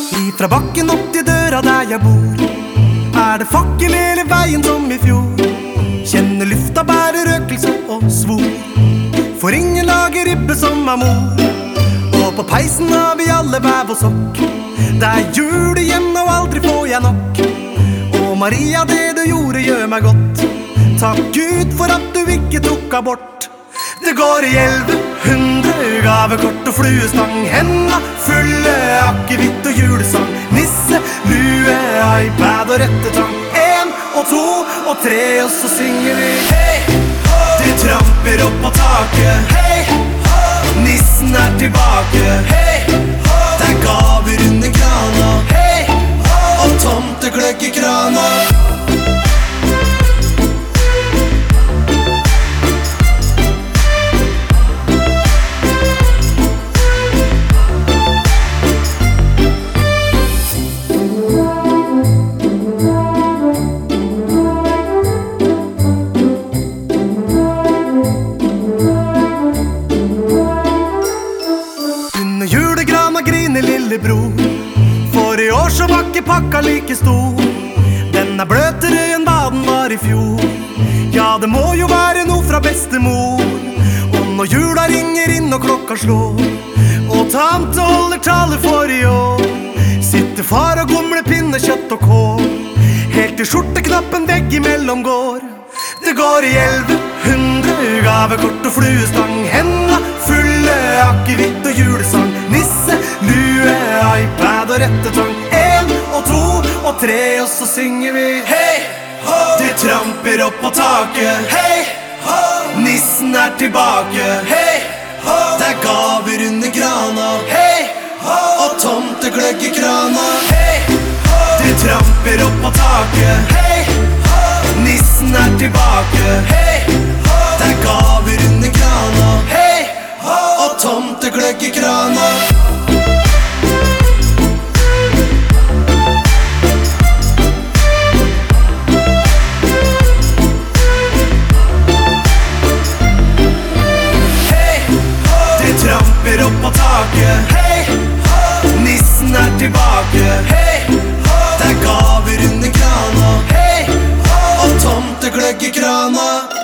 Ifra bakken opp til døra der jeg bor, det fakkel hele veien som i fjor. Kjenner lufta bærer røkelse og svor, for ingen lager ribbe som mor. Og på peisen har vi alle hver vår sokk. Det jul igjen og aldri får jeg nok. Og Maria, det du gjorde gjør meg godt. Takk Gud for at du ikke tok abort. Det går i 1100 gavekort og fluestang, henda fulle akevitt og julesang. Nisse, lue, iPad og rettetang. 1 og 2 og 3 og så synger vi hei ho. Du tramper opp på taket, hei ho. Nissen tilbake, hei ho. Det gaver under krana, hei ho. Og tomtegløgg i krana. Lillebror, for i år så var ikke pakka like stor. Den bløtere enn hva den var i fjor. Ja, det må jo være noe fra bestemor. Og når jula ringer inn og klokka slår, og tante holder tale for i år, sitter far og gomler pinnekjøtt og kål, helt til skjorteknappen vegg imellom går. Det går i 1100 gavekort og fluestang, henda fulle akevitt og julesang. Nisse, lue, iPad og rettetang. 1 og 2 og 3 og så synger vi hei ho. Du tramper opp på taket, hei ho. Nissen tilbake, hei ho. Det gaver under grana, hei ho. Og tomtegløgg i krana, hei ho. Du tramper opp på taket, hei ho. Nissen tilbake, hei ho. Det gaver under grana, hei ho. Og tomtegløgg i krana. Tramper opp på taket, hei ho. Nissen tilbake, hei ho. Det gaver under krana, hei ho. Og tomtegløgg i krana.